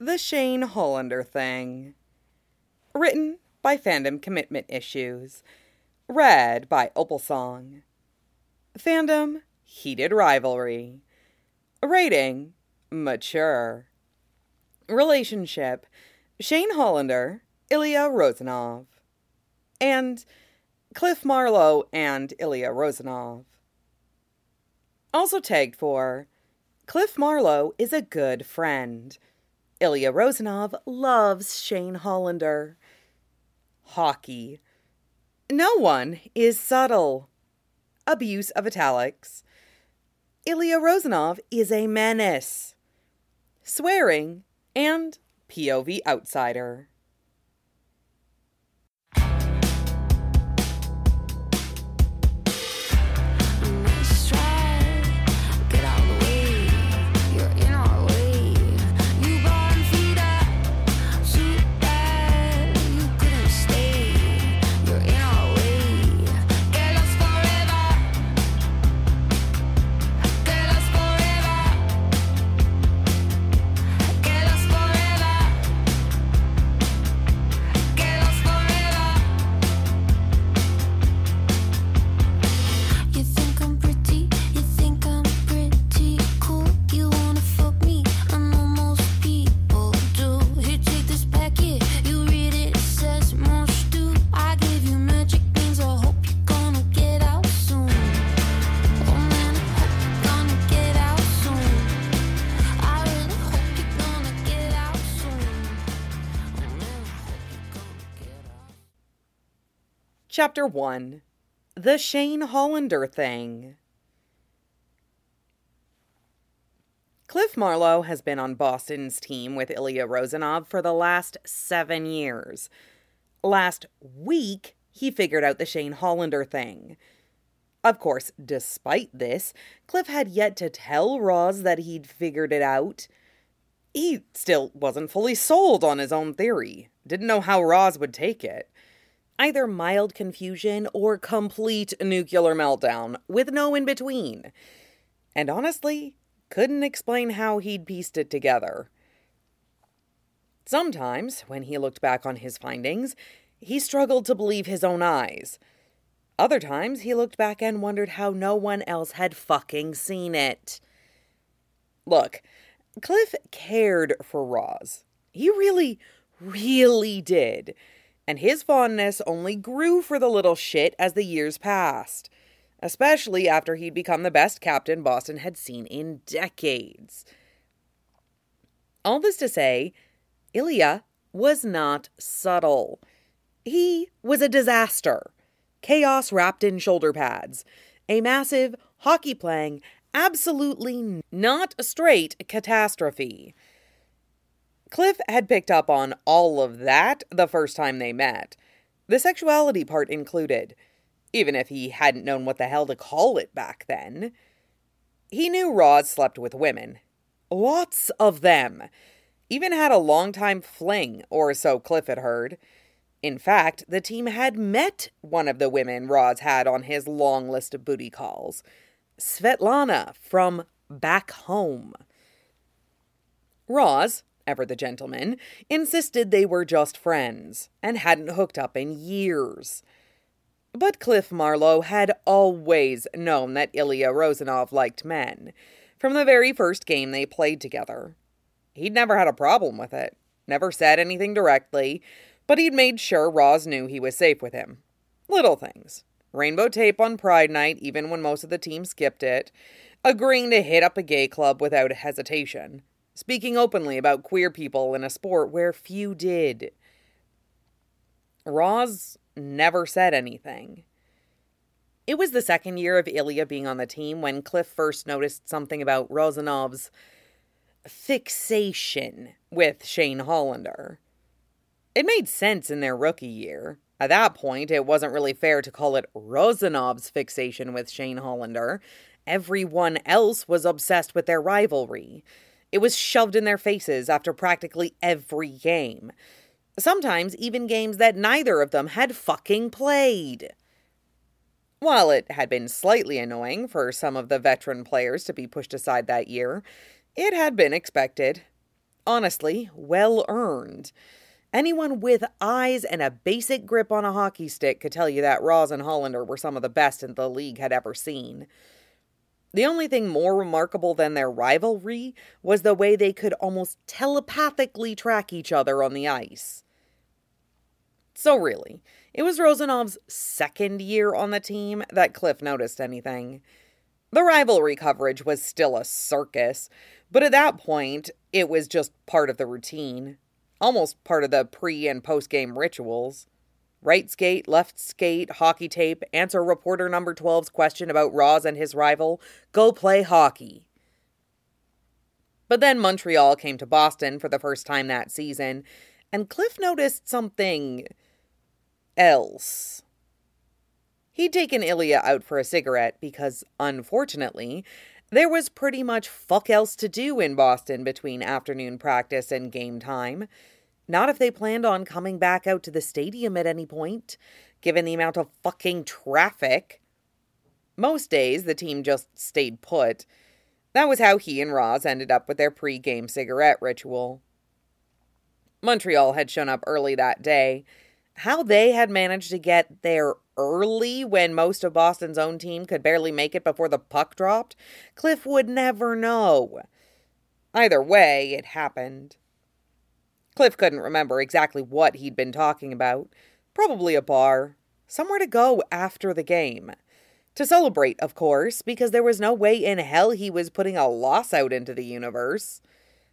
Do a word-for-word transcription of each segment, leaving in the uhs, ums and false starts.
The Shane Hollander Thing. Written by Fandom Commitment Issues. Read by Opalsong. Fandom, heated rivalry. Rating, mature. Relationship, Shane Hollander, Ilya Rozanov. And Cliff Marlowe and Ilya Rozanov. Also tagged for, Cliff Marlowe is a good friend. Ilya Rozanov loves Shane Hollander. Hockey. No one is subtle. Abuse of italics. Ilya Rozanov is a menace. Swearing and P O V outsider. Chapter one. The Shane Hollander Thing. Cliff Marlowe has been on Boston's team with Ilya Rozanov for the last seven years. Last week, he figured out the Shane Hollander thing. Of course, despite this, Cliff had yet to tell Roz that he'd figured it out. He still wasn't fully sold on his own theory. Didn't know how Roz would take it. Either mild confusion or complete nuclear meltdown, with no in-between. And honestly, couldn't explain how he'd pieced it together. Sometimes, when he looked back on his findings, he struggled to believe his own eyes. Other times, he looked back and wondered how no one else had fucking seen it. Look, Cliff cared for Roz. He really, really did. And his fondness only grew for the little shit as the years passed, especially after he'd become the best captain Boston had seen in decades. All this to say, Ilya was not subtle. He was a disaster. Chaos wrapped in shoulder pads. A massive, hockey-playing, absolutely not straight catastrophe. Cliff had picked up on all of that the first time they met. The sexuality part included, even if he hadn't known what the hell to call it back then. He knew Roz slept with women. Lots of them. Even had a long-time fling, or so Cliff had heard. In fact, the team had met one of the women Roz had on his long list of booty calls. Svetlana from back home. Roz, ever the gentleman, insisted they were just friends, and hadn't hooked up in years. But Cliff Marlowe had always known that Ilya Rozanov liked men, from the very first game they played together. He'd never had a problem with it, never said anything directly, but he'd made sure Roz knew he was safe with him. Little things. Rainbow tape on Pride Night, even when most of the team skipped it, agreeing to hit up a gay club without hesitation, speaking openly about queer people in a sport where few did. Roz never said anything. It was the second year of Ilya being on the team when Cliff first noticed something about Rozanov's fixation with Shane Hollander. It made sense in their rookie year. At that point, it wasn't really fair to call it Rozanov's fixation with Shane Hollander. Everyone else was obsessed with their rivalry. It was shoved in their faces after practically every game. Sometimes even games that neither of them had fucking played. While it had been slightly annoying for some of the veteran players to be pushed aside that year, it had been expected. Honestly, well earned. Anyone with eyes and a basic grip on a hockey stick could tell you that Roz and Hollander were some of the best the league had ever seen. The only thing more remarkable than their rivalry was the way they could almost telepathically track each other on the ice. So really, it was Rosanov's second year on the team that Cliff noticed anything. The rivalry coverage was still a circus, but at that point, it was just part of the routine. Almost part of the pre- and post-game rituals. Right skate, left skate, hockey tape, answer reporter number twelve's question about Roz and his rival, go play hockey. But then Montreal came to Boston for the first time that season, and Cliff noticed something else. He'd taken Ilya out for a cigarette because, unfortunately, there was pretty much fuck else to do in Boston between afternoon practice and game time. Not if they planned on coming back out to the stadium at any point, given the amount of fucking traffic. Most days, the team just stayed put. That was how he and Roz ended up with their pre-game cigarette ritual. Montreal had shown up early that day. How they had managed to get there early when most of Boston's own team could barely make it before the puck dropped, Cliff would never know. Either way, it happened. Cliff couldn't remember exactly what he'd been talking about. Probably a bar. Somewhere to go after the game. To celebrate, of course, because there was no way in hell he was putting a loss out into the universe.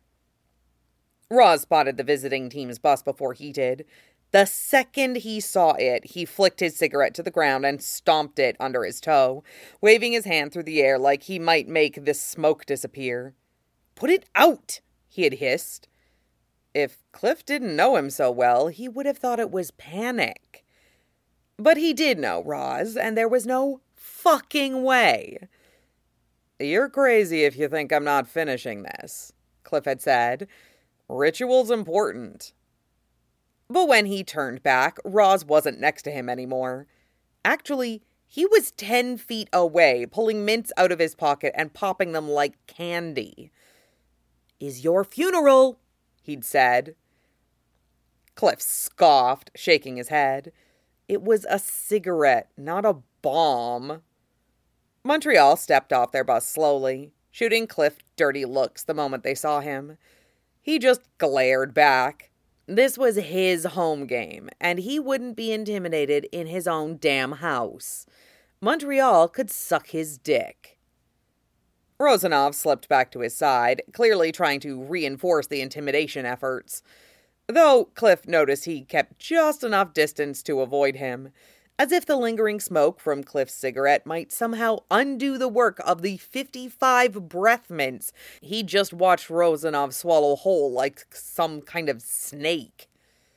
Roz spotted the visiting team's bus before he did. The second he saw it, he flicked his cigarette to the ground and stomped it under his toe, waving his hand through the air like he might make the smoke disappear. "Put it out!" he had hissed. If Cliff didn't know him so well, he would have thought it was panic. But he did know Roz, and there was no fucking way. "You're crazy if you think I'm not finishing this," Cliff had said. "Ritual's important." But when he turned back, Roz wasn't next to him anymore. Actually, he was ten feet away, pulling mints out of his pocket and popping them like candy. "Is your funeral," he'd said. Cliff scoffed, shaking his head. It was a cigarette, not a bomb. Montreal stepped off their bus slowly, shooting Cliff dirty looks the moment they saw him. He just glared back. This was his home game, and he wouldn't be intimidated in his own damn house. Montreal could suck his dick. Rosanov slipped back to his side, clearly trying to reinforce the intimidation efforts. Though Cliff noticed he kept just enough distance to avoid him, as if the lingering smoke from Cliff's cigarette might somehow undo the work of the fifty-five breath mints he just watched Rosanov swallow whole like some kind of snake.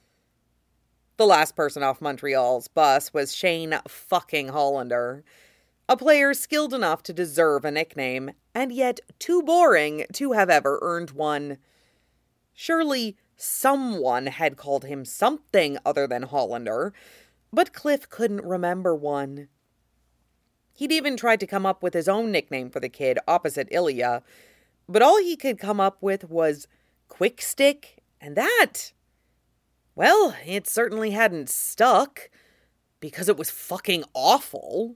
The last person off Montreal's bus was Shane fucking Hollander, a player skilled enough to deserve a nickname, and yet too boring to have ever earned one. Surely someone had called him something other than Hollander, but Cliff couldn't remember one. He'd even tried to come up with his own nickname for the kid opposite Ilya, but all he could come up with was Quick Stick, and that, well, it certainly hadn't stuck, because it was fucking awful.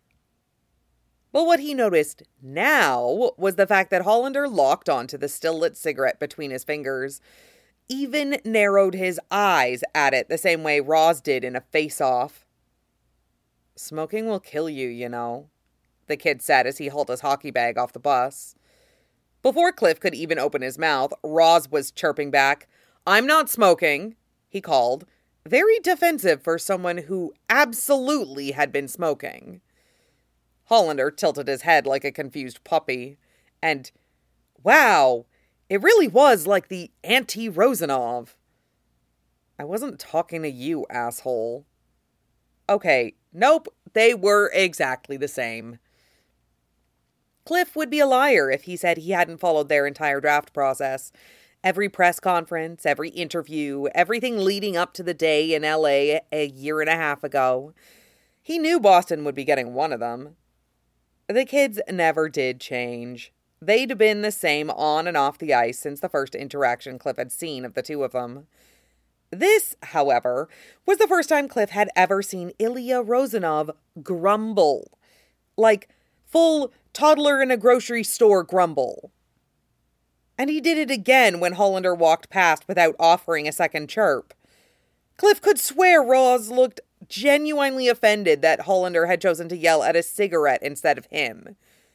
But what he noticed now was the fact that Hollander locked onto the still-lit cigarette between his fingers, even narrowed his eyes at it the same way Roz did in a face-off. "Smoking will kill you, you know," the kid said as he hauled his hockey bag off the bus. Before Cliff could even open his mouth, Roz was chirping back. "I'm not smoking," he called, very defensive for someone who absolutely had been smoking. Hollander tilted his head like a confused puppy, and, wow, it really was like the anti-Rosanov. "I wasn't talking to you, asshole." Okay, nope, they were exactly the same. Cliff would be a liar if he said he hadn't followed their entire draft process. Every press conference, every interview, everything leading up to the day in L A a year and a half ago. He knew Boston would be getting one of them. The kids never did change. They'd been the same on and off the ice since the first interaction Cliff had seen of the two of them. This, however, was the first time Cliff had ever seen Ilya Rozanov grumble. Like, full toddler in a grocery store grumble. And he did it again when Hollander walked past without offering a second chirp. Cliff could swear Roz looked genuinely offended that Hollander had chosen to yell at a cigarette instead of him.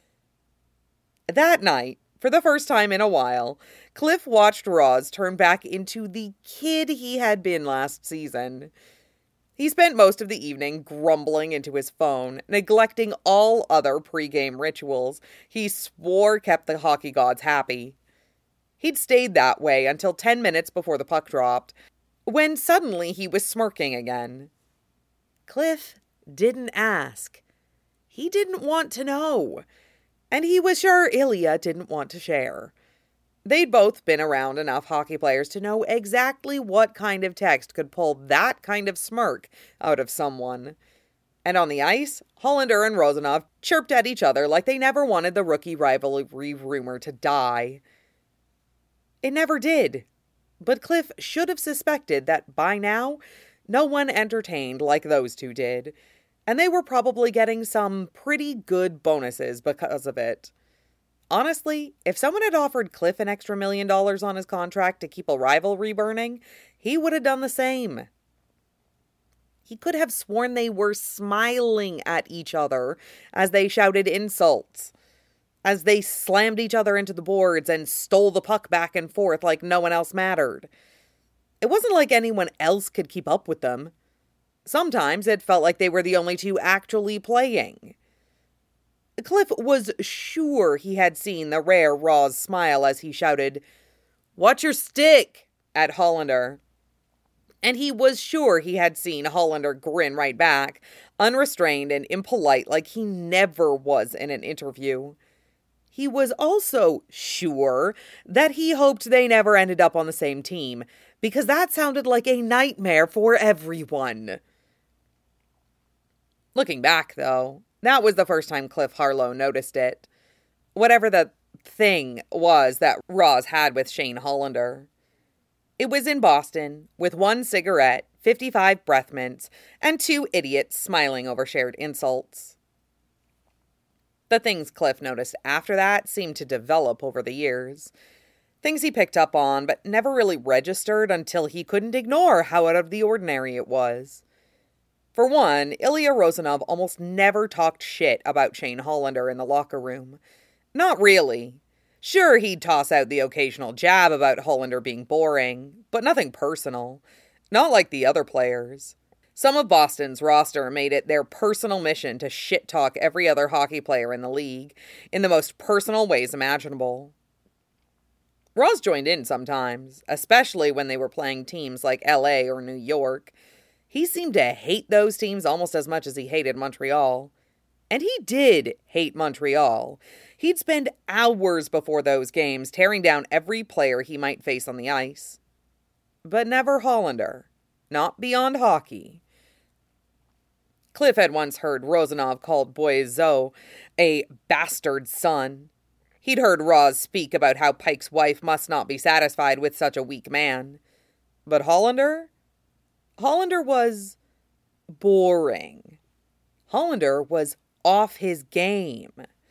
That night, for the first time in a while, Cliff watched Roz turn back into the kid he had been last season. He spent most of the evening grumbling into his phone, neglecting all other pregame rituals he swore kept the hockey gods happy. He'd stayed that way until ten minutes before the puck dropped, when suddenly he was smirking again. Cliff didn't ask. He didn't want to know. And he was sure Ilya didn't want to share. They'd both been around enough hockey players to know exactly what kind of text could pull that kind of smirk out of someone. And on the ice, Hollander and Rozanov chirped at each other like they never wanted the rookie rivalry rumor to die. It never did. But Cliff should have suspected that by now, no one entertained like those two did. And they were probably getting some pretty good bonuses because of it. Honestly, if someone had offered Cliff an extra million dollars on his contract to keep a rivalry burning, he would have done the same. He could have sworn they were smiling at each other as they shouted insults, as they slammed each other into the boards and stole the puck back and forth like no one else mattered. It wasn't like anyone else could keep up with them. Sometimes it felt like they were the only two actually playing. Cliff was sure he had seen the rare Roz smile as he shouted, "Watch your stick!" at Hollander. And he was sure he had seen Hollander grin right back, unrestrained and impolite like he never was in an interview. He was also sure that he hoped they never ended up on the same team, because that sounded like a nightmare for everyone. Looking back, though, that was the first time Cliff Harlow noticed it. Whatever the thing was that Roz had with Shane Hollander. It was in Boston, with one cigarette, fifty-five breath mints, and two idiots smiling over shared insults. The things Cliff noticed after that seemed to develop over the years. Things he picked up on, but never really registered until he couldn't ignore how out of the ordinary it was. For one, Ilya Rozanov almost never talked shit about Shane Hollander in the locker room. Not really. Sure, he'd toss out the occasional jab about Hollander being boring, but nothing personal. Not like the other players. Some of Boston's roster made it their personal mission to shit-talk every other hockey player in the league in the most personal ways imaginable. Roz joined in sometimes, especially when they were playing teams like L A or New York. He seemed to hate those teams almost as much as he hated Montreal. And he did hate Montreal. He'd spend hours before those games tearing down every player he might face on the ice. But never Hollander. Not beyond hockey. Cliff had once heard Rozanov called Boiseau a bastard son. He'd heard Roz speak about how Pike's wife must not be satisfied with such a weak man. But Hollander? Hollander was boring. Hollander was off his game.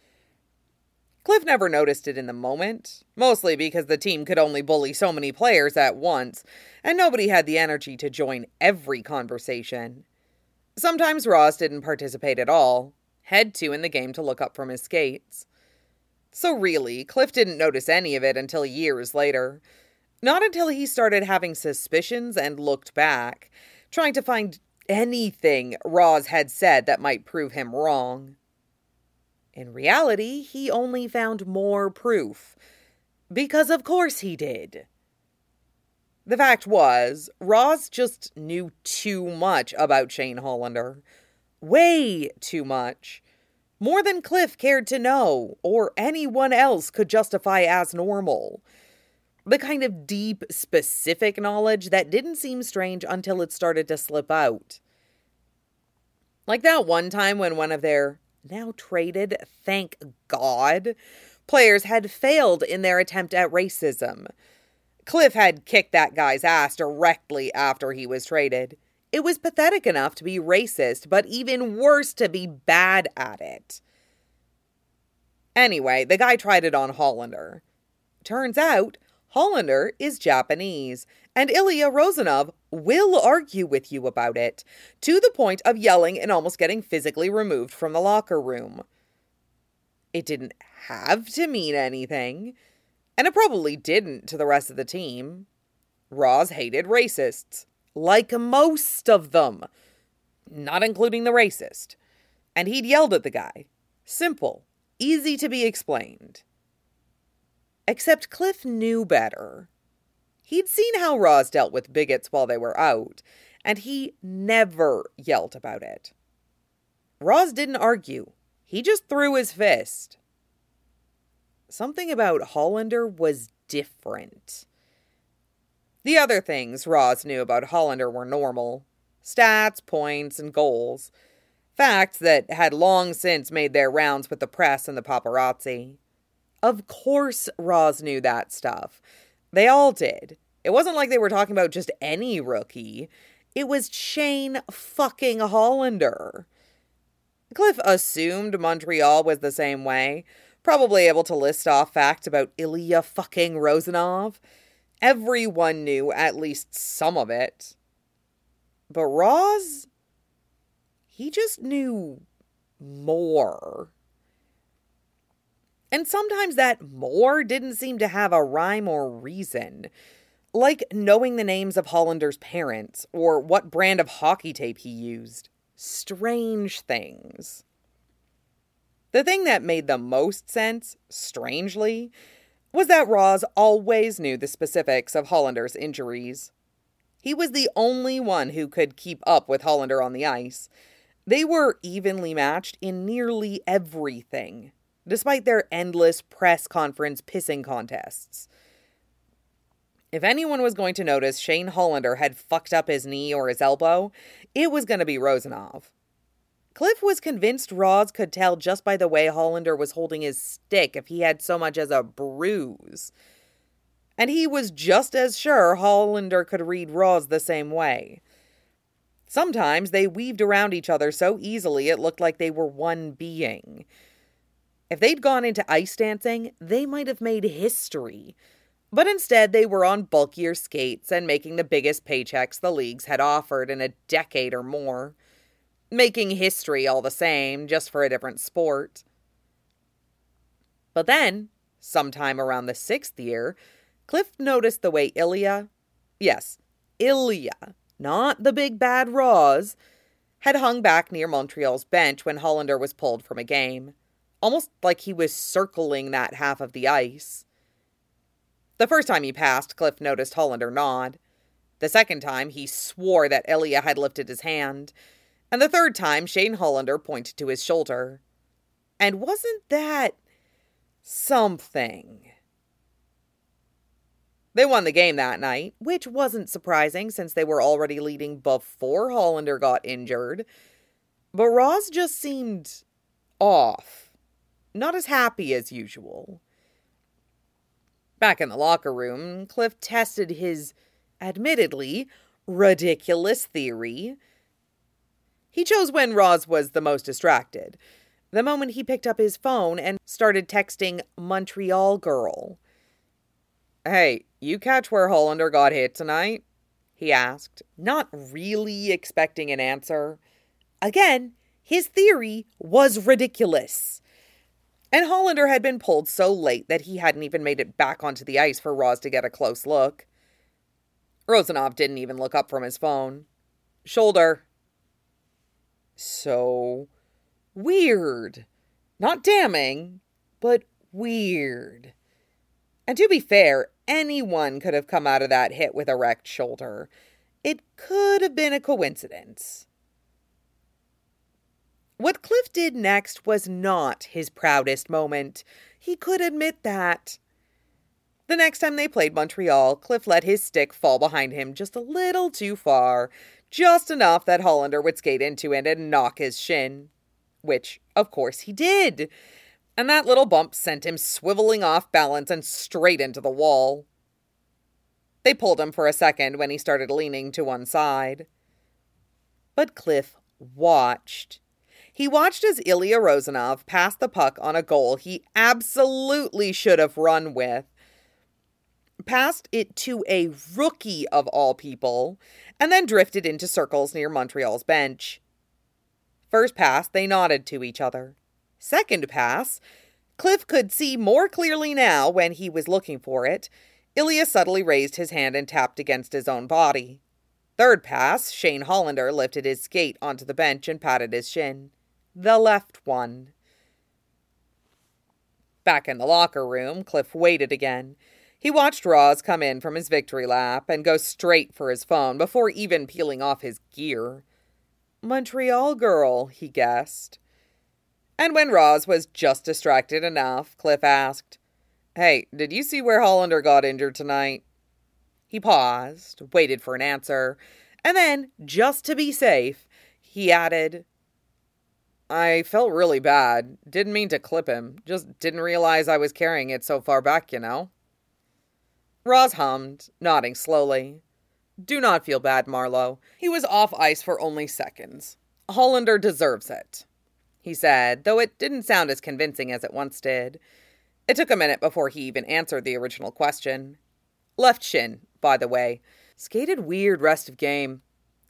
Cliff never noticed it in the moment, mostly because the team could only bully so many players at once, and nobody had the energy to join every conversation. Sometimes Roz didn't participate at all, had to in the game to look up from his skates. So really, Cliff didn't notice any of it until years later. Not until he started having suspicions and looked back, trying to find anything Roz had said that might prove him wrong. In reality, he only found more proof. Because of course he did. The fact was, Roz just knew too much about Shane Hollander. Way too much. More than Cliff cared to know, or anyone else could justify as normal. The kind of deep, specific knowledge that didn't seem strange until it started to slip out. Like that one time when one of their now traded, thank God, Players had failed in their attempt at racism. Cliff had kicked that guy's ass directly after he was traded. It was pathetic enough to be racist, but even worse to be bad at it. Anyway, the guy tried it on Hollander. Turns out, Hollander is Japanese, and Ilya Rozanov will argue with you about it, to the point of yelling and almost getting physically removed from the locker room. It didn't have to mean anything, and it probably didn't to the rest of the team. Roz hated racists, like most of them, not including the racist, and he'd yelled at the guy. Simple, easy to be explained. Except Cliff knew better. He'd seen how Roz dealt with bigots while they were out, and he never yelled about it. Roz didn't argue. He just threw his fist. Something about Hollander was different. The other things Roz knew about Hollander were normal. Stats, points, and goals. Facts that had long since made their rounds with the press and the paparazzi. Of course Roz knew that stuff. They all did. It wasn't like they were talking about just any rookie. It was Shane fucking Hollander. Cliff assumed Montreal was the same way, probably able to list off facts about Ilya fucking Rozanov. Everyone knew at least some of it. But Roz? He just knew more. And sometimes that more didn't seem to have a rhyme or reason. Like knowing the names of Hollander's parents, or what brand of hockey tape he used. Strange things. The thing that made the most sense, strangely, was that Roz always knew the specifics of Hollander's injuries. He was the only one who could keep up with Hollander on the ice. They were evenly matched in nearly everything, despite their endless press conference pissing contests. If anyone was going to notice Shane Hollander had fucked up his knee or his elbow, it was going to be Rozanov. Cliff was convinced Roz could tell just by the way Hollander was holding his stick if he had so much as a bruise. And he was just as sure Hollander could read Roz the same way. Sometimes they weaved around each other so easily it looked like they were one being. If they'd gone into ice dancing, they might have made history. But instead, they were on bulkier skates and making the biggest paychecks the leagues had offered in a decade or more. Making history all the same, just for a different sport. But then, sometime around the sixth year, Cliff noticed the way Ilya, yes, Ilya, not the big bad Roz, had hung back near Montreal's bench when Hollander was pulled from a game. Almost like he was circling that half of the ice. The first time he passed, Cliff noticed Hollander nod. The second time, he swore that Ilya had lifted his hand. And the third time, Shane Hollander pointed to his shoulder. And wasn't that something? They won the game that night, which wasn't surprising since they were already leading before Hollander got injured. But Roz just seemed off. Not as happy as usual. Back in the locker room, Cliff tested his, admittedly, ridiculous theory. He chose when Roz was the most distracted, the moment he picked up his phone and started texting Montreal Girl. "Hey, you catch where Hollander got hit tonight?" he asked, not really expecting an answer. Again, his theory was ridiculous. And Hollander had been pulled so late that he hadn't even made it back onto the ice for Roz to get a close look. Rozanov didn't even look up from his phone. Shoulder. So weird. Not damning, but weird. And to be fair, anyone could have come out of that hit with a wrecked shoulder. It could have been a coincidence. What Cliff did next was not his proudest moment. He could admit that. The next time they played Montreal, Cliff let his stick fall behind him just a little too far, just enough that Hollander would skate into it and knock his shin. Which, of course, he did. And that little bump sent him swiveling off balance and straight into the wall. They pulled him for a second when he started leaning to one side. But Cliff watched. He watched as Ilya Rozanov passed the puck on a goal he absolutely should have run with. Passed it to a rookie of all people, and then drifted into circles near Montreal's bench. First pass, they nodded to each other. Second pass, Cliff could see more clearly now when he was looking for it. Ilya subtly raised his hand and tapped against his own body. Third pass, Shane Hollander lifted his skate onto the bench and patted his shin. The left one. Back in the locker room, Cliff waited again. He watched Roz come in from his victory lap and go straight for his phone before even peeling off his gear. Montreal girl, he guessed. And when Roz was just distracted enough, Cliff asked, "Hey, did you see where Hollander got injured tonight?" He paused, waited for an answer, and then, just to be safe, he added, "I felt really bad. Didn't mean to clip him. Just didn't realize I was carrying it so far back, you know." Roz hummed, nodding slowly. "Do not feel bad, Marlowe. He was off ice for only seconds. Hollander deserves it," he said, though it didn't sound as convincing as it once did. It took a minute before he even answered the original question. Left shin, by the way. Skated weird rest of game.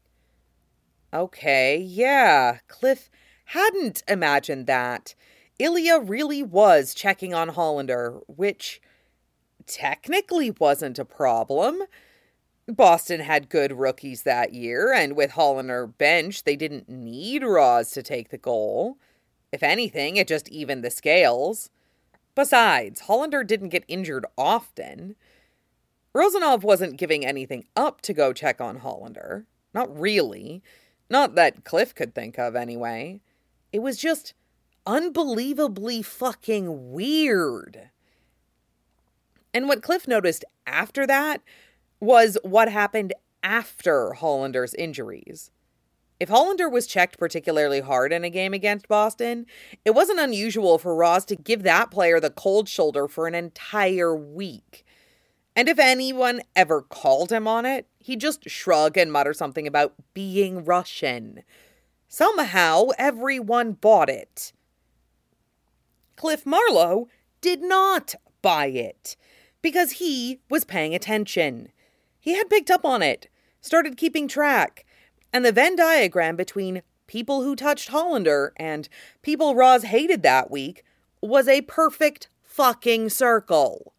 Okay, yeah, Cliff hadn't imagined that. Ilya really was checking on Hollander, which technically wasn't a problem. Boston had good rookies that year, and with Hollander bench, they didn't need Roz to take the goal. If anything, it just evened the scales. Besides, Hollander didn't get injured often. Rozanov wasn't giving anything up to go check on Hollander. Not really. Not that Cliff could think of, anyway. It was just unbelievably fucking weird. And what Cliff noticed after that was what happened after Hollander's injuries. If Hollander was checked particularly hard in a game against Boston, it wasn't unusual for Roz to give that player the cold shoulder for an entire week. And if anyone ever called him on it, he'd just shrug and mutter something about being Russian. Somehow, everyone bought it. Cliff Marlowe did not buy it, because he was paying attention. He had picked up on it, started keeping track, and the Venn diagram between people who touched Hollander and people Roz hated that week was a perfect fucking circle.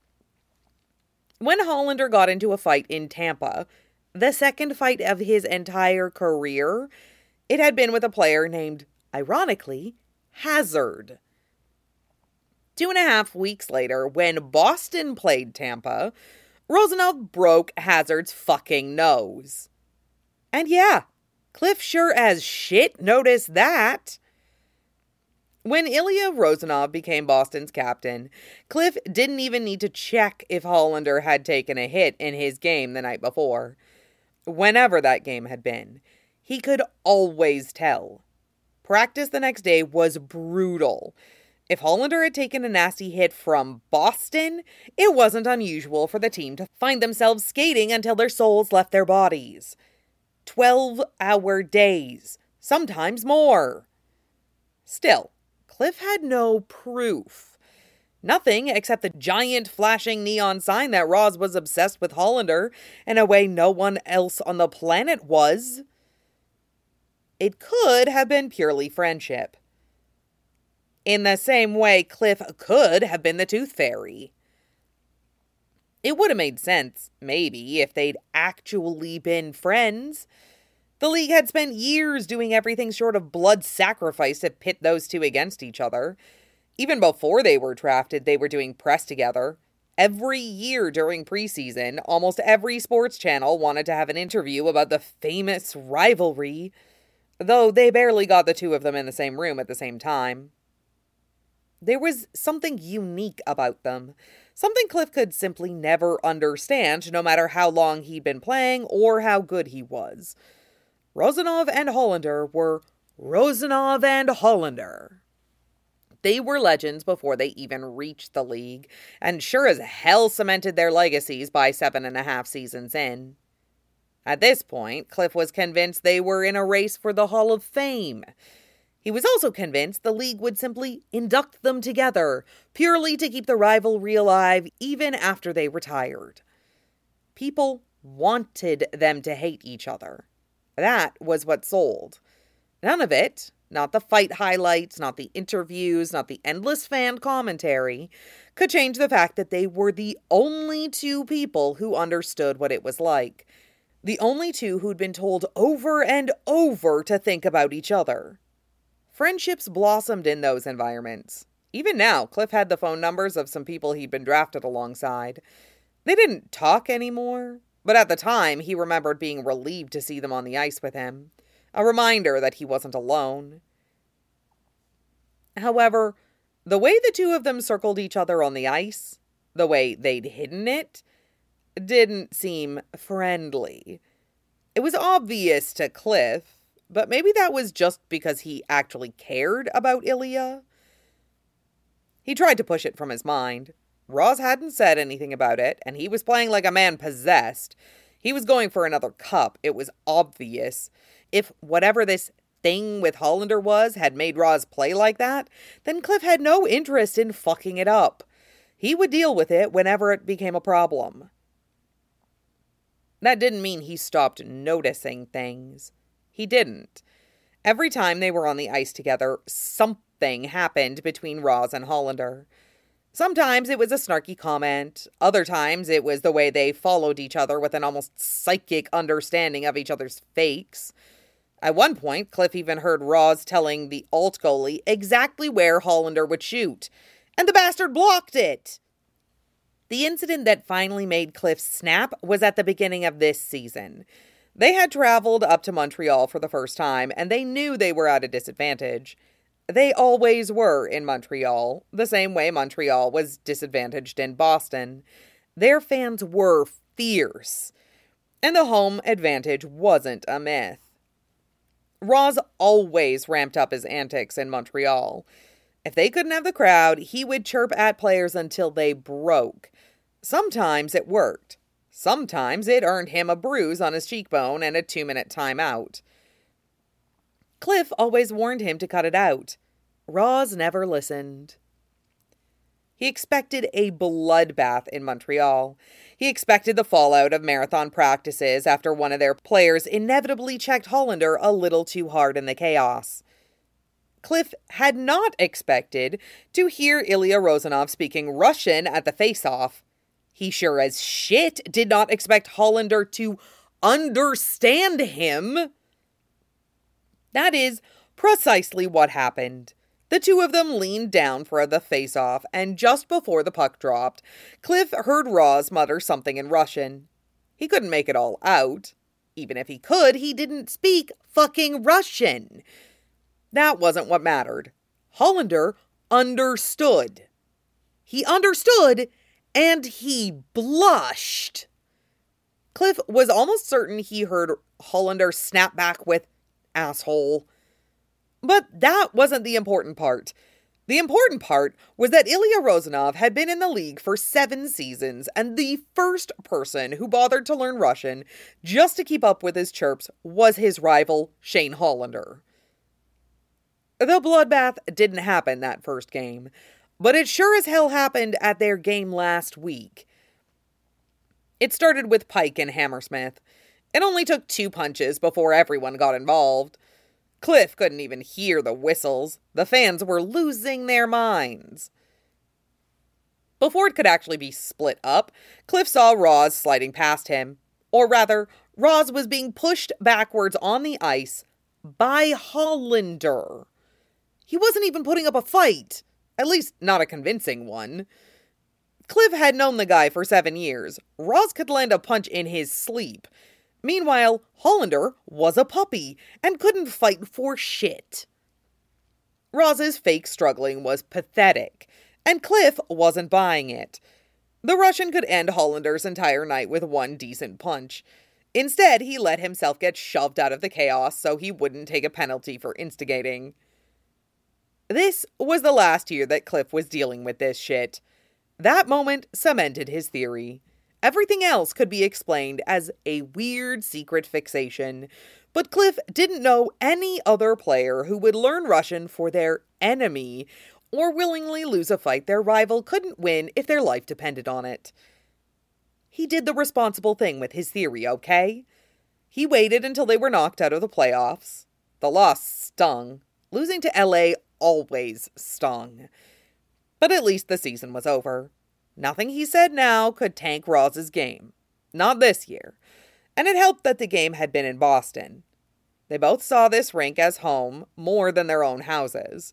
When Hollander got into a fight in Tampa, the second fight of his entire career, it had been with a player named, ironically, Hazard. Two and a half weeks later, when Boston played Tampa, Rozanov broke Hazard's fucking nose. And yeah, Cliff sure as shit noticed that. When Ilya Rozanov became Boston's captain, Cliff didn't even need to check if Hollander had taken a hit in his game the night before. Whenever that game had been, he could always tell. Practice the next day was brutal. If Hollander had taken a nasty hit from Boston, it wasn't unusual for the team to find themselves skating until their souls left their bodies. Twelve-hour days, sometimes more. Still, Cliff had no proof. Nothing except the giant flashing neon sign that Roz was obsessed with Hollander in a way no one else on the planet was. It could have been purely friendship. In the same way, Cliff could have been the Tooth Fairy. It would have made sense, maybe, if they'd actually been friends. The league had spent years doing everything short of blood sacrifice to pit those two against each other. Even before they were drafted, they were doing press together. Every year during preseason, almost every sports channel wanted to have an interview about the famous rivalry, though they barely got the two of them in the same room at the same time. There was something unique about them, something Cliff could simply never understand, no matter how long he'd been playing or how good he was. Rozanov and Hollander were Rozanov and Hollander. They were legends before they even reached the league, and sure as hell cemented their legacies by seven and a half seasons in. At this point, Cliff was convinced they were in a race for the Hall of Fame. He was also convinced the league would simply induct them together, purely to keep the rivalry alive even after they retired. People wanted them to hate each other. That was what sold. None of it, not the fight highlights, not the interviews, not the endless fan commentary, could change the fact that they were the only two people who understood what it was like. The only two who'd been told over and over to think about each other. Friendships blossomed in those environments. Even now, Cliff had the phone numbers of some people he'd been drafted alongside. They didn't talk anymore, but at the time, he remembered being relieved to see them on the ice with him. A reminder that he wasn't alone. However, the way the two of them circled each other on the ice, the way they'd hidden it, didn't seem friendly. It was obvious to Cliff, but maybe that was just because he actually cared about Ilya. He tried to push it from his mind. Roz hadn't said anything about it, and he was playing like a man possessed. He was going for another cup. It was obvious. If whatever this thing with Hollander was had made Roz play like that, then Cliff had no interest in fucking it up. He would deal with it whenever it became a problem. That didn't mean he stopped noticing things. He didn't. Every time they were on the ice together, something happened between Roz and Hollander. Sometimes it was a snarky comment. Other times it was the way they followed each other with an almost psychic understanding of each other's fakes. At one point, Cliff even heard Roz telling the alt goalie exactly where Hollander would shoot, and the bastard blocked it. The incident that finally made Cliff snap was at the beginning of this season. They had traveled up to Montreal for the first time, and they knew they were at a disadvantage. They always were in Montreal, the same way Montreal was disadvantaged in Boston. Their fans were fierce, and the home advantage wasn't a myth. Roz always ramped up his antics in Montreal. If they couldn't have the crowd, he would chirp at players until they broke. Sometimes it worked. Sometimes it earned him a bruise on his cheekbone and a two-minute timeout. Cliff always warned him to cut it out. Roz never listened. He expected a bloodbath in Montreal. He expected the fallout of marathon practices after one of their players inevitably checked Hollander a little too hard in the chaos. Cliff had not expected to hear Ilya Rozanov speaking Russian at the face-off. He sure as shit did not expect Hollander to understand him. That is precisely what happened. The two of them leaned down for the face-off, and just before the puck dropped, Cliff heard Roz mutter something in Russian. He couldn't make it all out. Even if he could, he didn't speak fucking Russian. That wasn't what mattered. Hollander understood. He understood, and he blushed. Cliff was almost certain he heard Hollander snap back with, "Asshole." But that wasn't the important part. The important part was that Ilya Rozanov had been in the league for seven seasons, and the first person who bothered to learn Russian just to keep up with his chirps was his rival, Shane Hollander. The bloodbath didn't happen that first game, but it sure as hell happened at their game last week. It started with Pike and Hammersmith. It only took two punches before everyone got involved. Cliff couldn't even hear the whistles. The fans were losing their minds. Before it could actually be split up, Cliff saw Roz sliding past him. Or rather, Roz was being pushed backwards on the ice by Hollander. He wasn't even putting up a fight. At least, not a convincing one. Cliff had known the guy for seven years. Roz could land a punch in his sleep. Meanwhile, Hollander was a puppy and couldn't fight for shit. Roz's fake struggling was pathetic, and Cliff wasn't buying it. The Russian could end Hollander's entire night with one decent punch. Instead, he let himself get shoved out of the chaos so he wouldn't take a penalty for instigating. This was the last year that Cliff was dealing with this shit. That moment cemented his theory. Everything else could be explained as a weird secret fixation, but Cliff didn't know any other player who would learn Russian for their enemy or willingly lose a fight their rival couldn't win if their life depended on it. He did the responsible thing with his theory, okay? He waited until they were knocked out of the playoffs. The loss stung. Losing to L A always stung. But at least the season was over. Nothing he said now could tank Roz's game. Not this year. And it helped that the game had been in Boston. They both saw this rink as home more than their own houses.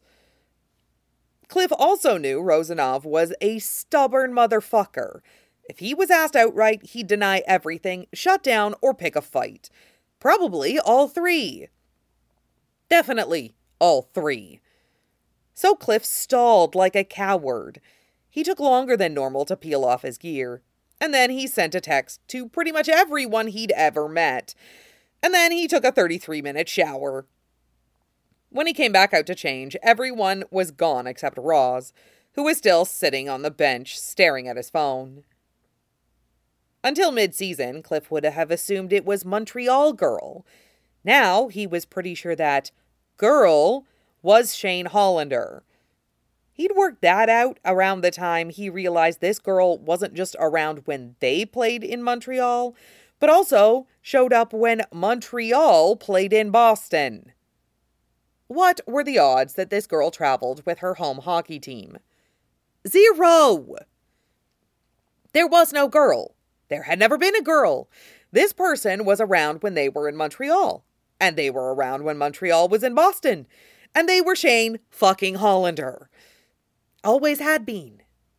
Cliff also knew Rozanov was a stubborn motherfucker. If he was asked outright, he'd deny everything, shut down, or pick a fight. Probably all three. Definitely all three. So Cliff stalled like a coward. He took longer than normal to peel off his gear. And then he sent a text to pretty much everyone he'd ever met. And then he took a thirty-three minute shower. When he came back out to change, everyone was gone except Roz, who was still sitting on the bench staring at his phone. Until mid-season, Cliff would have assumed it was Montreal Girl. Now he was pretty sure that girl was Shane Hollander. He'd worked that out around the time he realized this girl wasn't just around when they played in Montreal, but also showed up when Montreal played in Boston. What were the odds that this girl traveled with her home hockey team? Zero! There was no girl. There had never been a girl. This person was around when they were in Montreal. And they were around when Montreal was in Boston. And they were Shane fucking Hollander. Always had been.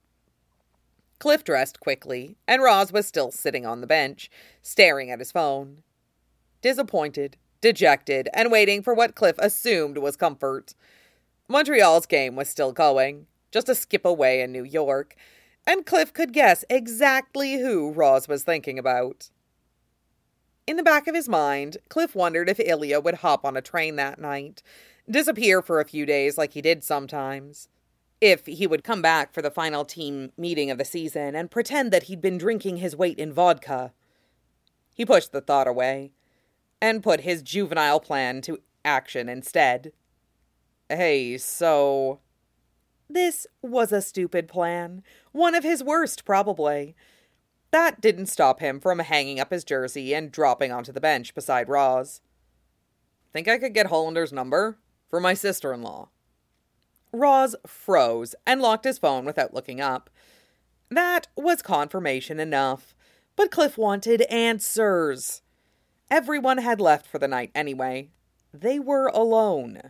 Cliff dressed quickly, and Roz was still sitting on the bench, staring at his phone. Disappointed, dejected, and waiting for what Cliff assumed was comfort. Montreal's game was still going, just a skip away in New York, and Cliff could guess exactly who Roz was thinking about. In the back of his mind, Cliff wondered if Ilya would hop on a train that night, disappear for a few days like he did sometimes. If he would come back for the final team meeting of the season and pretend that he'd been drinking his weight in vodka. He pushed the thought away and put his juvenile plan to action instead. Hey, so... This was a stupid plan. One of his worst, probably. That didn't stop him from hanging up his jersey and dropping onto the bench beside Roz. Think I could get Hollander's number? For my sister-in-law. Roz froze and locked his phone without looking up. That was confirmation enough, but Cliff wanted answers. Everyone had left for the night anyway. They were alone.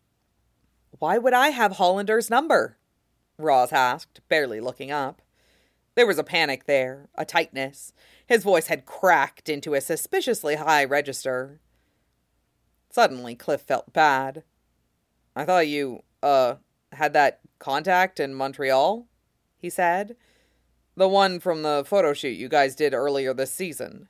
Why would I have Hollander's number? Roz asked, barely looking up. There was a panic there, a tightness. His voice had cracked into a suspiciously high register. Suddenly, Cliff felt bad. I thought you, uh, had that contact in Montreal, he said. The one from the photo shoot you guys did earlier this season.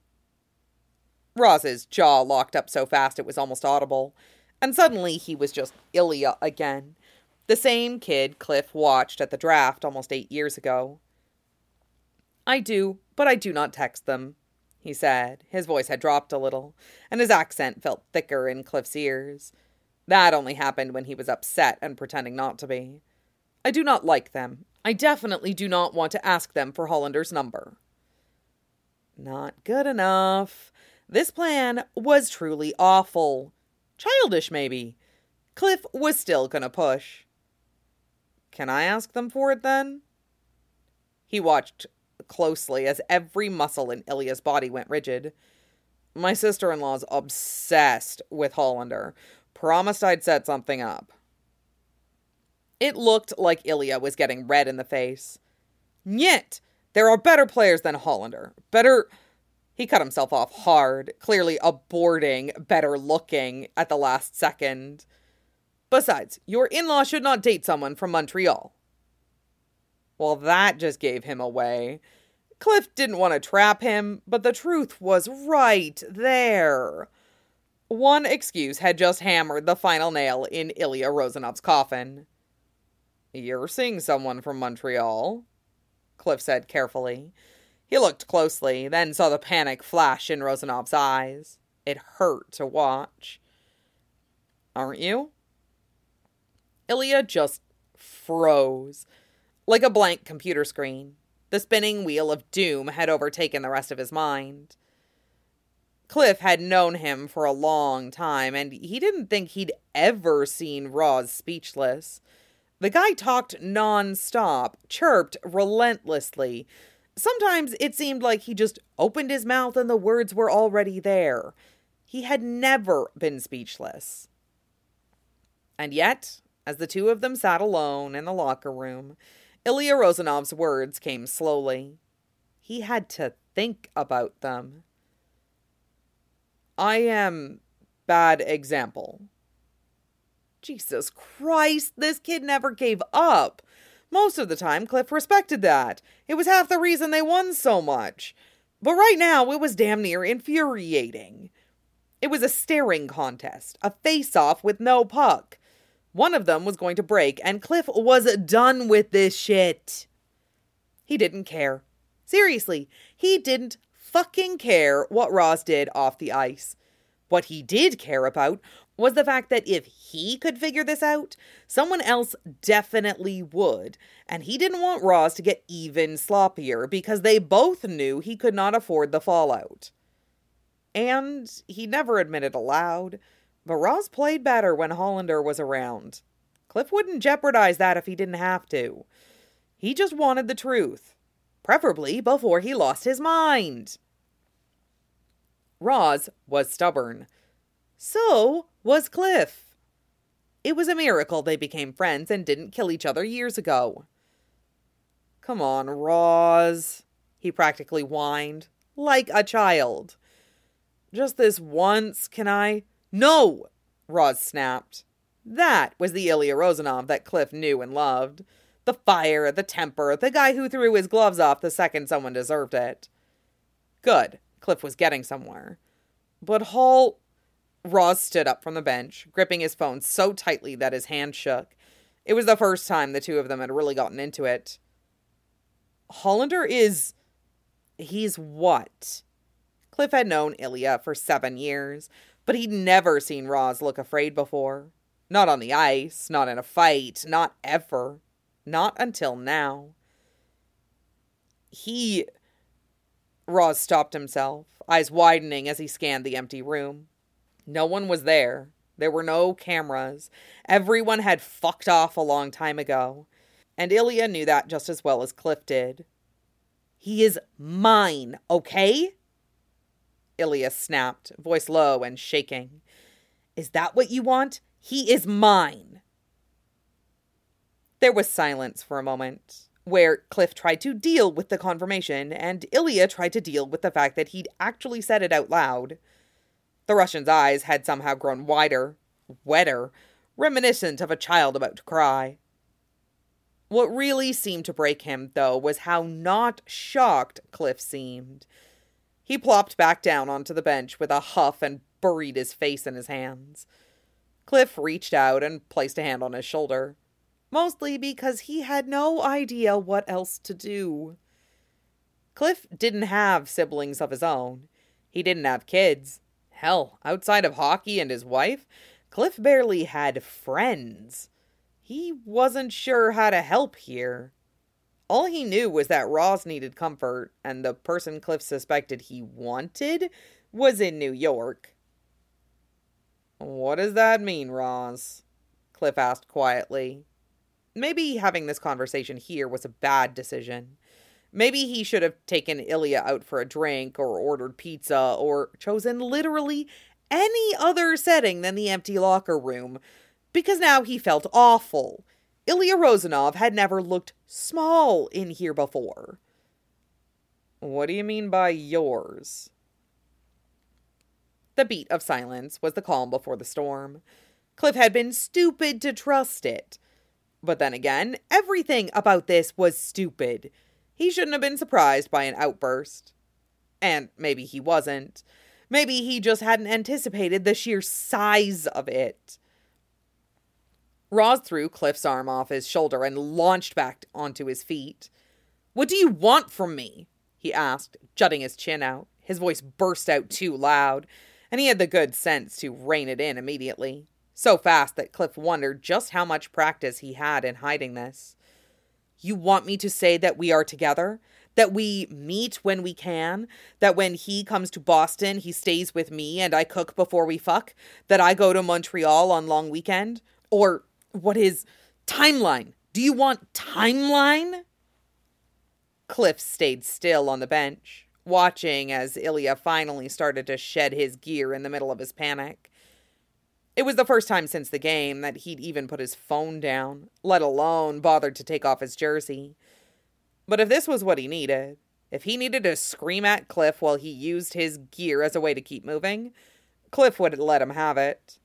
Roz's jaw locked up so fast it was almost audible, and suddenly he was just Ilya again. The same kid Cliff watched at the draft almost eight years ago. I do, but I do not text them, he said. His voice had dropped a little, and his accent felt thicker in Cliff's ears. That only happened when he was upset and pretending not to be. I do not like them. I definitely do not want to ask them for Hollander's number. Not good enough. This plan was truly awful. Childish, maybe. Cliff was still gonna push. Can I ask them for it, then? He watched closely as every muscle in Ilya's body went rigid. My sister-in-law's obsessed with Hollander. Promised I'd set something up. It looked like Ilya was getting red in the face. Nyet! There are better players than Hollander. Better... He cut himself off hard, clearly aborting better looking at the last second. Besides, your in-law should not date someone from Montreal. Well, that just gave him away. Cliff didn't want to trap him, but the truth was right there. One excuse had just hammered the final nail in Ilya Rozanov's coffin. "You're seeing someone from Montreal," Cliff said carefully. He looked closely, then saw the panic flash in Rozanov's eyes. It hurt to watch. "Aren't you?" Ilya just froze. Like a blank computer screen, the spinning wheel of doom had overtaken the rest of his mind. Cliff had known him for a long time, and he didn't think he'd ever seen Roz speechless. The guy talked non-stop, chirped relentlessly. Sometimes it seemed like he just opened his mouth and the words were already there. He had never been speechless. And yet, as the two of them sat alone in the locker room, Ilya Rozanov's words came slowly. He had to think about them. "I am bad example." Jesus Christ, this kid never gave up. Most of the time, Cliff respected that. It was half the reason they won so much. But right now, it was damn near infuriating. It was a staring contest, a face-off with no puck. One of them was going to break, and Cliff was done with this shit. He didn't care. Seriously, he didn't fucking care what Roz did off the ice. What he did care about was the fact that if he could figure this out, someone else definitely would. And he didn't want Roz to get even sloppier because they both knew he could not afford the fallout. And he never admitted aloud, but Roz played better when Hollander was around. Cliff wouldn't jeopardize that if he didn't have to. He just wanted the truth, preferably before he lost his mind. Roz was stubborn. So was Cliff. It was a miracle they became friends and didn't kill each other years ago. "Come on, Roz," he practically whined, like a child. "Just this once, can I?" "No!" Roz snapped. That was the Ilya Rozanov that Cliff knew and loved. The fire, the temper, the guy who threw his gloves off the second someone deserved it. Good. Cliff was getting somewhere. But Hall... Roz stood up from the bench, gripping his phone so tightly that his hand shook. It was the first time the two of them had really gotten into it. "Hollander is... he's what?" Cliff had known Ilya for seven years, but he'd never seen Roz look afraid before. Not on the ice, not in a fight, not ever. Not until now. He... Roz stopped himself, eyes widening as he scanned the empty room. No one was there. There were no cameras. Everyone had fucked off a long time ago. And Ilya knew that just as well as Cliff did. "He is mine, okay?" Ilya snapped, voice low and shaking. "Is that what you want? He is mine." There was silence for a moment, where Cliff tried to deal with the confirmation, and Ilya tried to deal with the fact that he'd actually said it out loud. The Russian's eyes had somehow grown wider, wetter, reminiscent of a child about to cry. What really seemed to break him, though, was how not shocked Cliff seemed. He plopped back down onto the bench with a huff and buried his face in his hands. Cliff reached out and placed a hand on his shoulder, mostly because he had no idea what else to do. Cliff didn't have siblings of his own. He didn't have kids. Hell, outside of hockey and his wife, Cliff barely had friends. He wasn't sure how to help here. All he knew was that Roz needed comfort, and the person Cliff suspected he wanted was in New York. "What does that mean, Roz?" Cliff asked quietly. Maybe having this conversation here was a bad decision. Maybe he should have taken Ilya out for a drink, or ordered pizza, or chosen literally any other setting than the empty locker room, because now he felt awful. Ilya Rozanov had never looked small in here before. "What do you mean by yours?" The beat of silence was the calm before the storm. Cliff had been stupid to trust it. But then again, everything about this was stupid. He shouldn't have been surprised by an outburst. And maybe he wasn't. Maybe he just hadn't anticipated the sheer size of it. Roz threw Cliff's arm off his shoulder and launched back onto his feet. "What do you want from me?" he asked, jutting his chin out. His voice burst out too loud, and he had the good sense to rein it in immediately. So fast that Cliff wondered just how much practice he had in hiding this. "You want me to say that we are together? That we meet when we can? That when he comes to Boston, he stays with me and I cook before we fuck? That I go to Montreal on long weekend? Or what is timeline? Do you want timeline?" Cliff stayed still on the bench, watching as Ilya finally started to shed his gear in the middle of his panic. It was the first time since the game that he'd even put his phone down, let alone bothered to take off his jersey. But if this was what he needed, if he needed to scream at Cliff while he used his gear as a way to keep moving, Cliff would let him have it.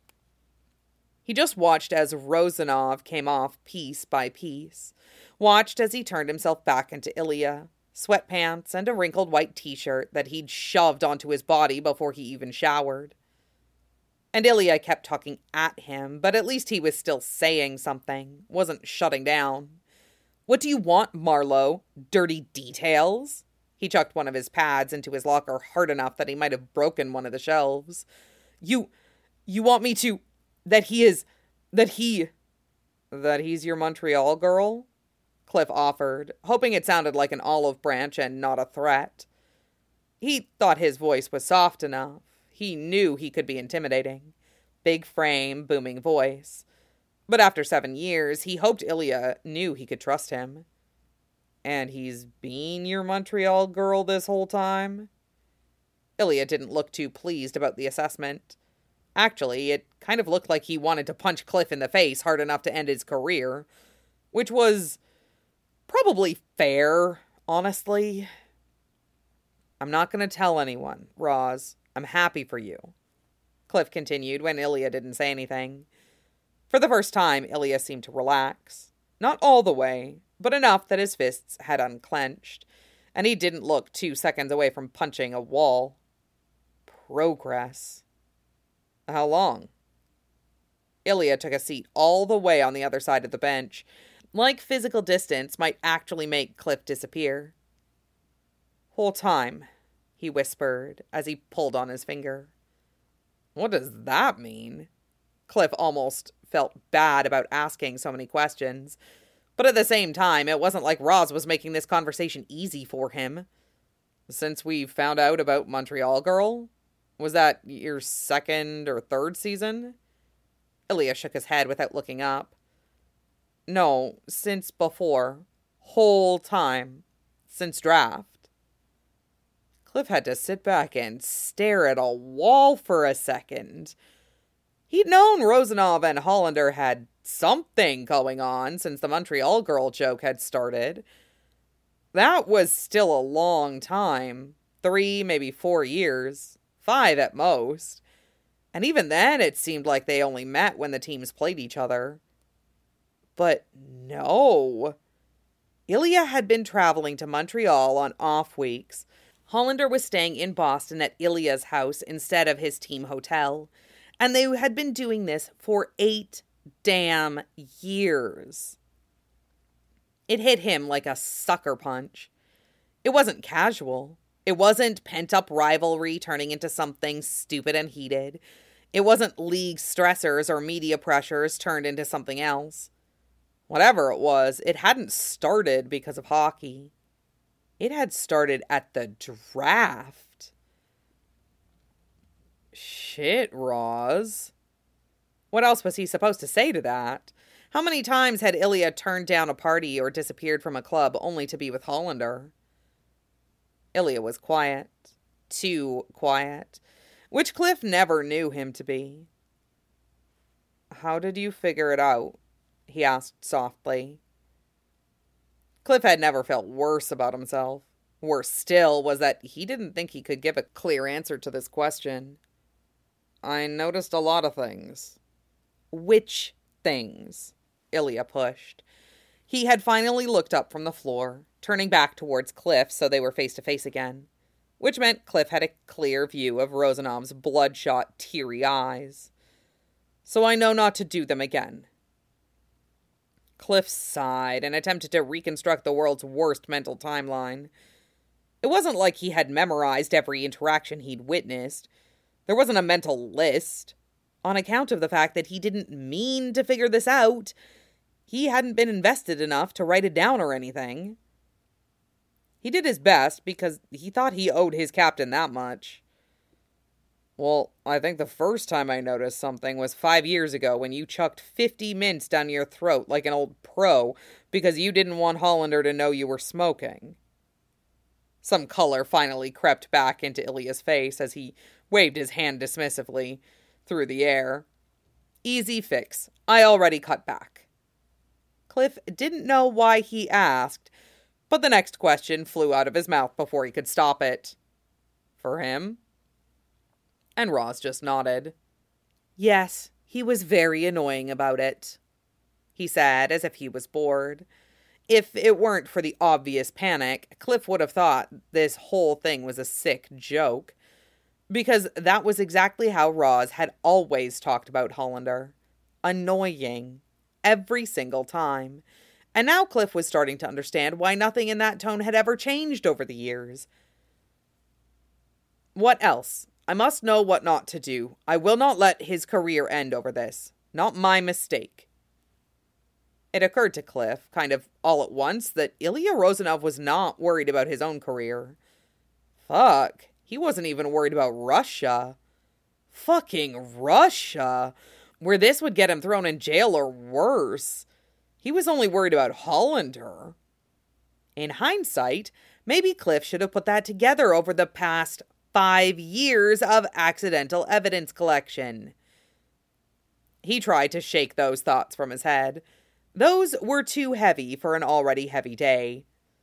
He just watched as Rozanov came off piece by piece, watched as he turned himself back into Ilya, sweatpants and a wrinkled white t-shirt that he'd shoved onto his body before he even showered. And Ilya kept talking at him, but at least he was still saying something, wasn't shutting down. "What do you want, Marlowe? Dirty details?" He chucked one of his pads into his locker hard enough that he might have broken one of the shelves. You, you want me to, that he is, that he, that he's your Montreal girl?" Cliff offered, hoping it sounded like an olive branch and not a threat. He thought his voice was soft enough. He knew he could be intimidating. Big frame, booming voice. But after seven years, he hoped Ilya knew he could trust him. "And he's been your Montreal girl this whole time?" Ilya didn't look too pleased about the assessment. Actually, it kind of looked like he wanted to punch Cliff in the face hard enough to end his career. Which was probably fair, honestly. "I'm not going to tell anyone, Roz. I'm happy for you," Cliff continued when Ilya didn't say anything. For the first time, Ilya seemed to relax. Not all the way, but enough that his fists had unclenched, and he didn't look two seconds away from punching a wall. Progress. How long? Ilya took a seat all the way on the other side of the bench, like physical distance might actually make Cliff disappear. "Whole time," he whispered as he pulled on his finger. What does that mean? Cliff almost felt bad about asking so many questions, but at the same time, it wasn't like Roz was making this conversation easy for him. "Since we found out about Montreal Girl? Was that your second or third season?" Ilya shook his head without looking up. "No, since before. Whole time. Since draft." Cliff had to sit back and stare at a wall for a second. He'd known Rozanov and Hollander had something going on since the Montreal Girl joke had started. That was still a long time. Three, maybe four years. Five at most. And even then, it seemed like they only met when the teams played each other. But no. Ilya had been traveling to Montreal on off weeks. Hollander was staying in Boston at Ilya's house instead of his team hotel. And they had been doing this for eight damn years. It hit him like a sucker punch. It wasn't casual. It wasn't pent-up rivalry turning into something stupid and heated. It wasn't league stressors or media pressures turned into something else. Whatever it was, it hadn't started because of hockey. It had started at the draft. Shit, Roz. What else was he supposed to say to that? How many times had Ilya turned down a party or disappeared from a club only to be with Hollander? Ilya was quiet. Too quiet. Which Cliff never knew him to be. "How did you figure it out?" he asked softly. Cliff had never felt worse about himself. Worse still was that he didn't think he could give a clear answer to this question. "I noticed a lot of things." "Which things?" Ilya pushed. He had finally looked up from the floor, turning back towards Cliff so they were face to face again. which meant Cliff had a clear view of Rozanov's bloodshot, teary eyes. So I know not to do them again. Cliff sighed and attempted to reconstruct the world's worst mental timeline. It wasn't like he had memorized every interaction he'd witnessed. There wasn't a mental list. On account of the fact that he didn't mean to figure this out, he hadn't been invested enough to write it down or anything. He did his best because he thought he owed his captain that much. Well, I think the first time I noticed something was five years ago when you chucked fifty mints down your throat like an old pro because you didn't want Hollander to know you were smoking. Some color finally crept back into Ilya's face as he waved his hand dismissively through the air. Easy fix. I already cut back. Cliff didn't know why he asked, but the next question flew out of his mouth before he could stop it. For him? And Roz just nodded. Yes, he was very annoying about it, he said as if he was bored. If it weren't for the obvious panic, Cliff would have thought this whole thing was a sick joke, because that was exactly how Roz had always talked about Hollander. Annoying. Every single time. And now Cliff was starting to understand why nothing in that tone had ever changed over the years. What else? I must know what not to do. I will not let his career end over this. Not my mistake. It occurred to Cliff, kind of all at once, that Ilya Rozanov was not worried about his own career. Fuck. He wasn't even worried about Russia. Fucking Russia. Where this would get him thrown in jail or worse. He was only worried about Hollander. In hindsight, maybe Cliff should have put that together over the past five years of accidental evidence collection. He tried to shake those thoughts from his head. Those were too heavy for an already heavy day.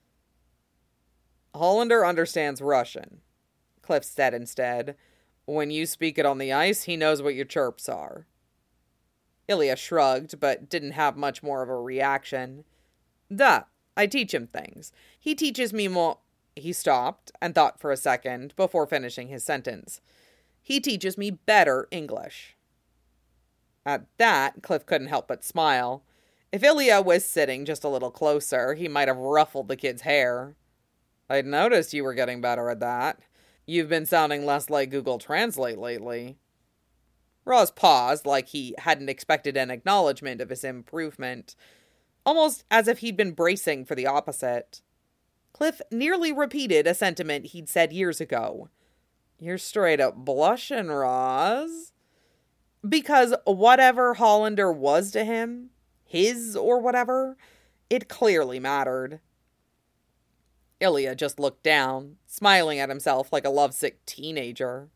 Hollander understands Russian, Cliff said instead. When you speak it on the ice, he knows what your chirps are. Ilya shrugged, but didn't have much more of a reaction. Duh, I teach him things. He teaches me more... He stopped and thought for a second before finishing his sentence. He teaches me better English. At that, Cliff couldn't help but smile. If Ilya was sitting just a little closer, he might have ruffled the kid's hair. I'd noticed you were getting better at that. You've been sounding less like Google Translate lately. Roz paused like he hadn't expected an acknowledgement of his improvement, almost as if he'd been bracing for the opposite. Cliff nearly repeated a sentiment he'd said years ago. You're straight up blushing, Roz. Because whatever Hollander was to him, his or whatever, it clearly mattered. Ilya just looked down, smiling at himself like a lovesick teenager.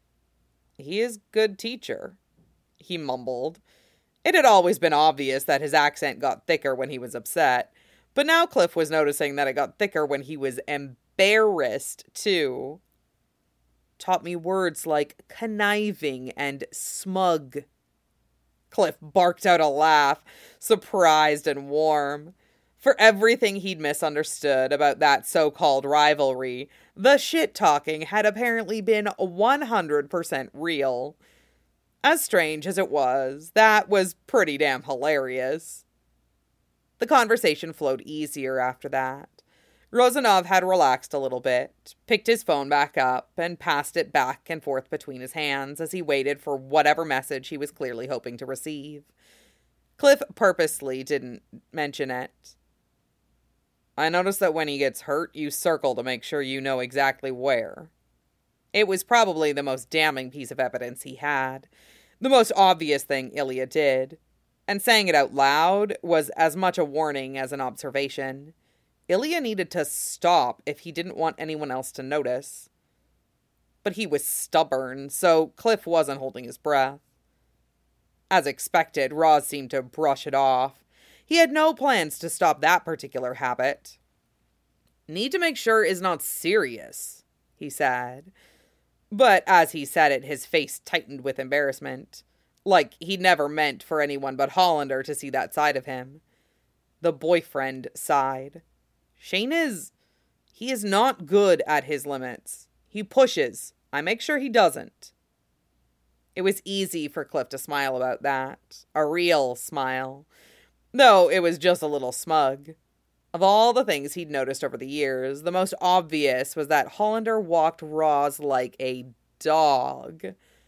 He is good teacher, he mumbled. It had always been obvious that his accent got thicker when he was upset, but now Cliff was noticing that it got thicker when he was embarrassed, too. Taught me words like conniving and smug. Cliff barked out a laugh, surprised and warm. For everything he'd misunderstood about that so-called rivalry, the shit-talking had apparently been one hundred percent real. As strange as it was, that was pretty damn hilarious. The conversation flowed easier after that. Rozanov had relaxed a little bit, picked his phone back up, and passed it back and forth between his hands as he waited for whatever message he was clearly hoping to receive. Cliff purposely didn't mention it. I noticed that when he gets hurt, you circle to make sure you know exactly where. It was probably the most damning piece of evidence he had. The most obvious thing Ilya did. And saying it out loud was as much a warning as an observation. Ilya needed to stop if he didn't want anyone else to notice. But he was stubborn, so Cliff wasn't holding his breath. As expected, Roz seemed to brush it off. He had no plans to stop that particular habit. Need to make sure is not serious, he said. But as he said it, his face tightened with embarrassment. Like he'd never meant for anyone but Hollander to see that side of him. The boyfriend sighed. Shane is... he is not good at his limits. He pushes. I make sure he doesn't. It was easy for Cliff to smile about that. A real smile. Though it was just a little smug. Of all the things he'd noticed over the years, the most obvious was that Hollander walked Roz like a dog.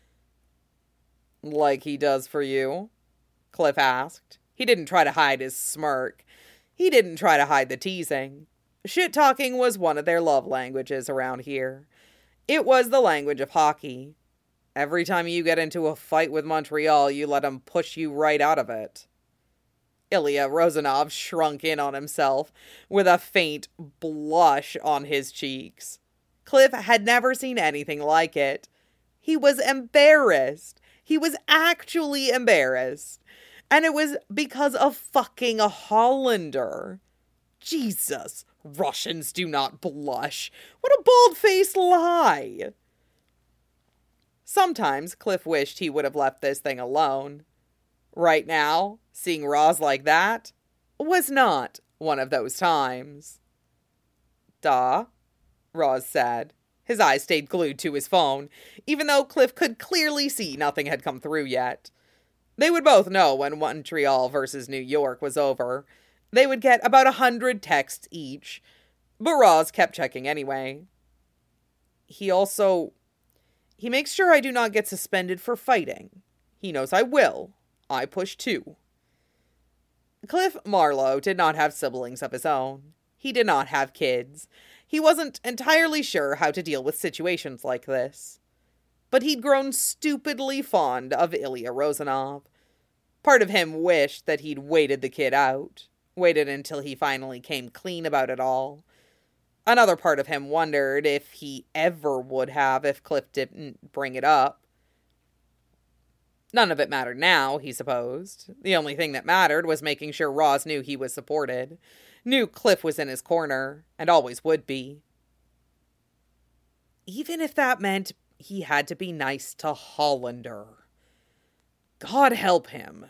Like he does for you? Cliff asked. He didn't try to hide his smirk. He didn't try to hide the teasing. Shit-talking was one of their love languages around here. It was the language of hockey. Every time you get into a fight with Montreal, you let him push you right out of it. Ilya Rozanov shrunk in on himself, with a faint blush on his cheeks. Cliff had never seen anything like it. He was embarrassed. He was actually embarrassed. And it was because of fucking a Hollander. Jesus, Russians do not blush. What a bald-faced lie. Sometimes Cliff wished he would have left this thing alone. Right now, seeing Roz like that was not one of those times. Duh, Roz said. His eyes stayed glued to his phone, even though Cliff could clearly see nothing had come through yet. They would both know when Montreal versus New York was over. They would get about a hundred texts each, but Roz kept checking anyway. He also... He makes sure I do not get suspended for fighting. He knows I will. I push too. Cliff Marlowe did not have siblings of his own. He did not have kids. He wasn't entirely sure how to deal with situations like this. But he'd grown stupidly fond of Ilya Rozanov. Part of him wished that he'd waited the kid out, waited until he finally came clean about it all. Another part of him wondered if he ever would have if Cliff didn't bring it up. None of it mattered now, he supposed. The only thing that mattered was making sure Roz knew he was supported, knew Cliff was in his corner, and always would be. Even if that meant he had to be nice to Hollander. God help him.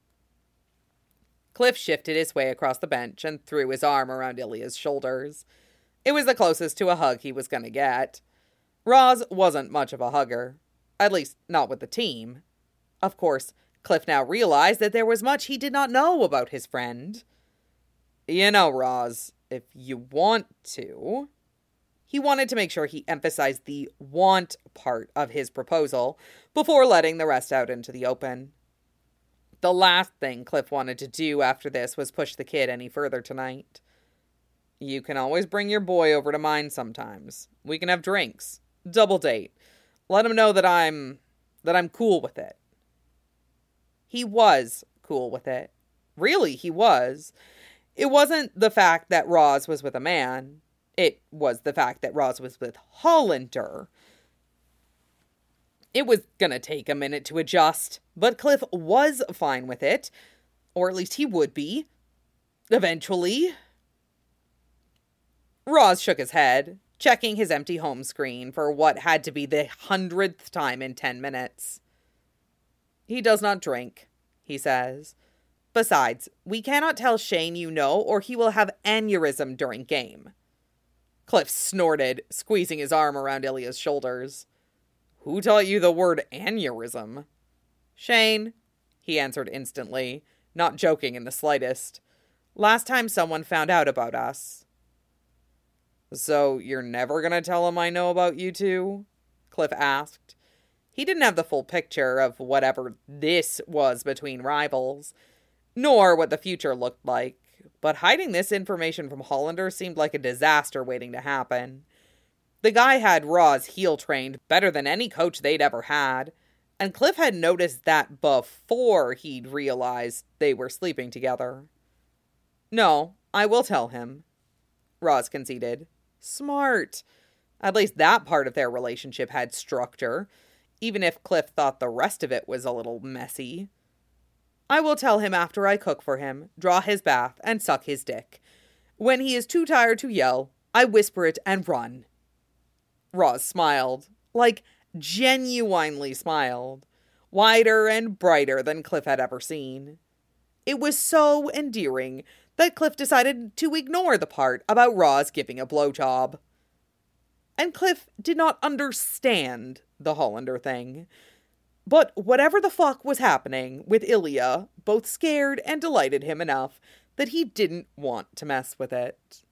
Cliff shifted his way across the bench and threw his arm around Ilya's shoulders. It was the closest to a hug he was going to get. Roz wasn't much of a hugger. At least, not with the team. Of course, Cliff now realized that there was much he did not know about his friend. You know, Roz, if you want to... He wanted to make sure he emphasized the want part of his proposal before letting the rest out into the open. The last thing Cliff wanted to do after this was push the kid any further tonight. You can always bring your boy over to mine sometimes. We can have drinks. Double date. Let him know that I'm... that I'm cool with it. He was cool with it. Really, he was. It wasn't the fact that Roz was with a man. It was the fact that Roz was with Hollander. It was gonna take a minute to adjust, but Cliff was fine with it. Or at least he would be. Eventually. Roz shook his head, checking his empty home screen for what had to be the hundredth time in ten minutes. He does not drink, he says. Besides, we cannot tell Shane you know, or he will have aneurysm during game. Cliff snorted, squeezing his arm around Ilya's shoulders. Who taught you the word aneurysm? Shane, he answered instantly, not joking in the slightest. Last time someone found out about us. So you're never gonna tell him I know about you two? Cliff asked. He didn't have the full picture of whatever this was between rivals, nor what the future looked like, but hiding this information from Hollander seemed like a disaster waiting to happen. The guy had Roz heel-trained better than any coach they'd ever had, and Cliff had noticed that before he'd realized they were sleeping together. No, I will tell him, Roz conceded. Smart. At least that part of their relationship had structure, even if Cliff thought the rest of it was a little messy. I will tell him after I cook for him, draw his bath, and suck his dick. When he is too tired to yell, I whisper it and run. Roz smiled, like genuinely smiled, wider and brighter than Cliff had ever seen. It was so endearing that Cliff decided to ignore the part about Roz giving a blowjob. and Cliff did not understand the Hollander thing. But whatever the fuck was happening with Ilya both scared and delighted him enough that he didn't want to mess with it.